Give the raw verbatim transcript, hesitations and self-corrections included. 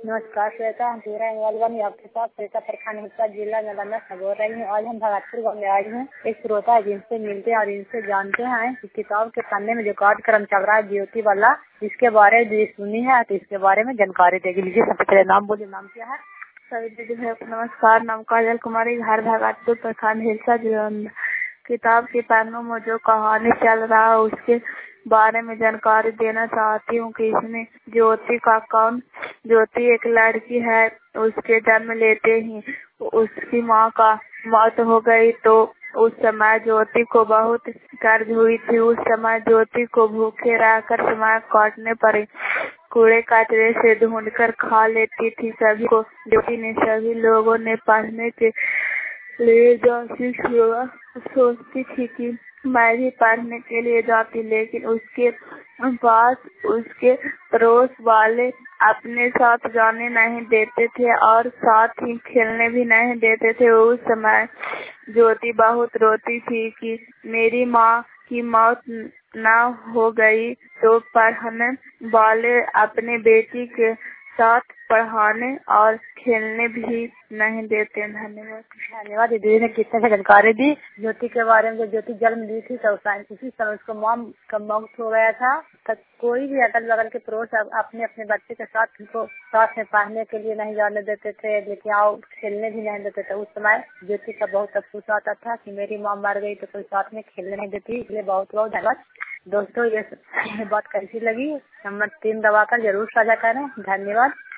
नमस्कार श्वेता, हम पूरा इंगलवन आपके साथ श्वेता प्रखंड हिस्सा जिला नालंदा से बोल रही हूँ। आज हम भगतपुर गाँव में आई हूँ। एक श्रोता है जिनसे मिलते हैं और इनसे जानते हैं कि किताब के पन्ने में जो कार्यक्रम चल रहा है ज्योति वाला, इसके बारे में सुनी है तो इसके बारे में जानकारी देगी। लीजिए, सबसे पहले नाम बोलिए, नाम क्या है? सभी दीदी भाई नमस्कार। नाम काजल कुमारी, घर भगतपुर प्रखंड हिस्सा जिला। किताब के पन्नों में जो कहानी चल रहा है उसके बारे में जानकारी देना चाहती हूँ कि इसमें ज्योति का कौन ज्योति एक लड़की है। उसके जन्म लेते ही उसकी माँ का मौत हो गई तो उस समय ज्योति को बहुत कर्ज हुई थी। उस समय ज्योति को भूखे रहकर समय काटने पड़े। कूड़े कचरे से ढूंढकर खा लेती थी सभी को। ज्योति ने सभी लोगों ने पढ़ने के लिए जाती सोचती थी कि मैं भी पढ़ने के लिए जाती, लेकिन उसके पास उसके पड़ोस वाले अपने साथ जाने नहीं देते थे और साथ ही खेलने भी नहीं देते थे। उस समय ज्योति बहुत रोती थी कि मेरी माँ की मौत न हो गई तो पढ़ने वाले अपने बेटी के साथ पढ़ाने और खेलने भी नहीं देते। धन्यवाद। धन्यवाद। दीदी ने कितने से जानकारी दी ज्योति के बारे में। ज्योति जन्म ली थी तो उसी समय उसको माँ का मौत हो गया था। तब कोई भी अगल बगल के पड़ोस अपने अपने बच्चे के साथ उनको साथ में पढ़ने के लिए नहीं जाने देते थे, लेकिन आओ खेलने भी नहीं देते थे। उस समय ज्योति का बहुत अफसोस आता था कि मेरी माँ मर गई तो कोई साथ में खेलने नहीं देती। इसलिए बहुत बहुत धन्यवाद। दोस्तों, ये बात कैसी लगी नंबर तीन दबाकर जरूर साझा करें। धन्यवाद।